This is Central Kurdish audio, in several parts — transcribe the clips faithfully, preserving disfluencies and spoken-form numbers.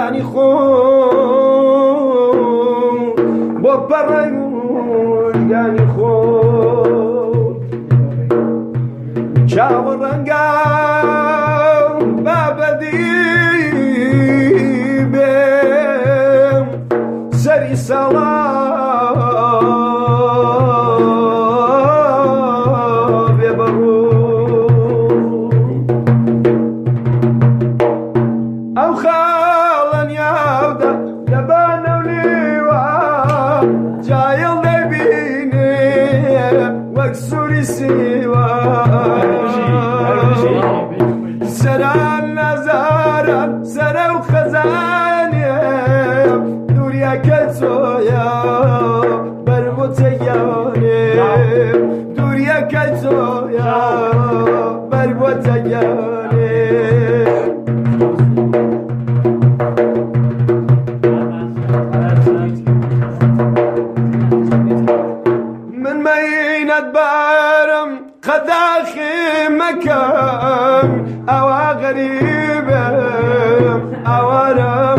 گیانی خۆم بۆ پەڕەی موژگانی خۆم چاوە ڕەنگاو بابەدی بێم سەری ساڵا بێ بەڕوو ئەو خاڵەنیاودا لەبانە و لیوە جایڵ دەبینێ وەک سووری سیوە سەران نەزارە سەرە و خەزانێ دووریەکە چۆیە بەر بۆ تەگیانێ دووریەکە چۆیە بەر بۆ تەگیانێ من مەینەت بارم قەداخی مەکەم ئەوە غەریبم ئەوارم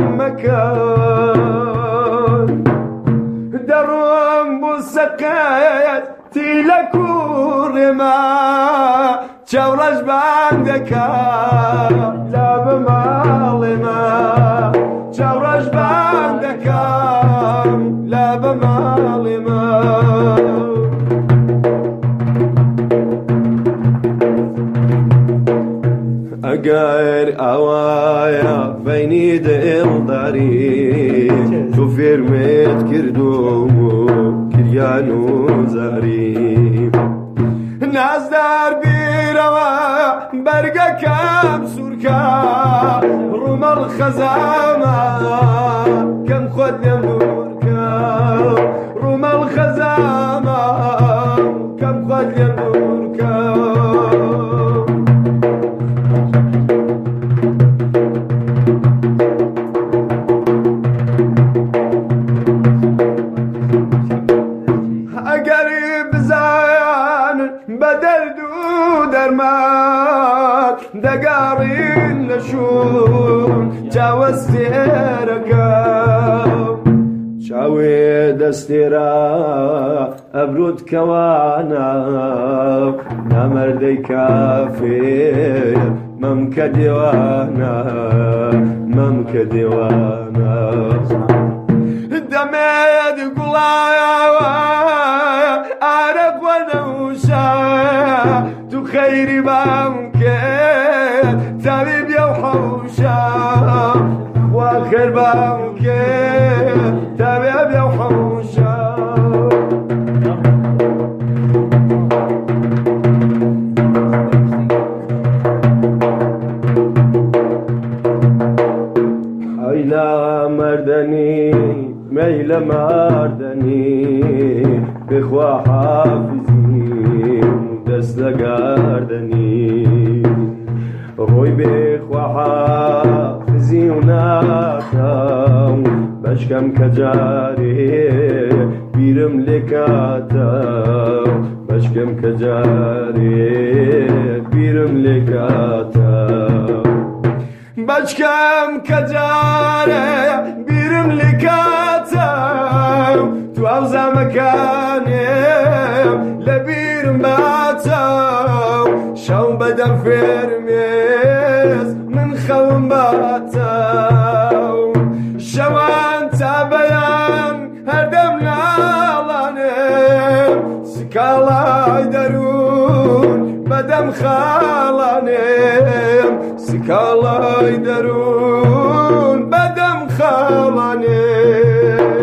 مەکەن دەڕۆم بۆ سەقەتی لە کوڕێمە چاوڕەش بان دەکا لە بەماڵێمە چاوڕەش بان دەکەم لە بەماڵێمە ئەگەر ئەوایە بەینی دڵداری تۆ فێرمێت کردو کریان و زاری نازدار بیرەوە بەرگەکەم سوورکە ڕوومەڵ خەزامە کەم خۆت لێم دوورکە ڕوومەڵ خەزامە کەم خۆت لێم دوورکە بەدەرد و دەرمان دەگاڕین لە شوون چاوەستێرەکەم چاوێ دەستێرە ئەبرۆت کەوانە نامەردەی کافێر مەم کە دێوانە مەم کە دێوانە دەمێت گوڵایەوە ئارەق وەنەوشە تو خەیری بام کرد تاوی بێ و حەوشە وا خێر بام کرد تاوی بێ و حەوشە ئەیلا مەردەنی مەیلە ماردنی بخوا حافزی دەست لەگاردنی ڕۆی بخوا حافزی و ناکەم بەشکەم کە جارێ بیرم لێکاتە بەشکەم کە جارێ بیرم لێکاتە بەشکەم کە جارێ بیرم لێکاتە تو ئەو زامەکانێم لە بیرم باتە شەو بەدەم فێرمێز من خەوم باتە شەوان تا بەیان هەردەم ناڵانێم سکاڵای دەروون بەدەم خاڵانێم سکاڵای دەروون بەدەم خاڵانێم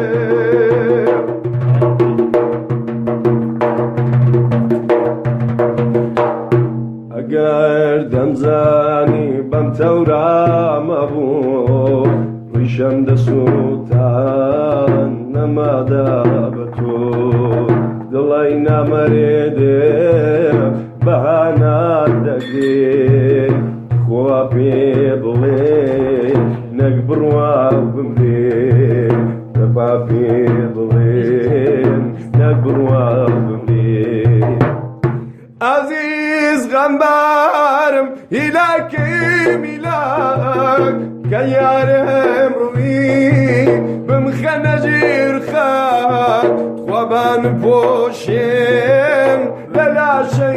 ئەگەر دەمزانی بەم تەورامە بوو ڕیشەم دەسووتان نەمادا بە تۆ دڵی نامەرێدێ بەهانات دەگێ خوا پێ بڵێ نەک بڕوا بمرێ دەبا پێ بڵێن نەک بڕوا بمرێ عزیز غەمبارم هیلاک باكي ملاك كيارم روي بمخنجير خاك خوابان بوشين للا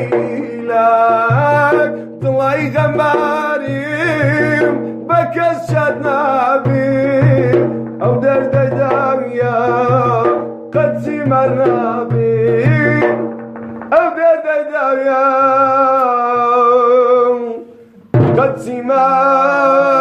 شيلاك طلعي غماريم بكس شدنابي او درد داويا قد سمرنا بي او درد داويا قد سمرنا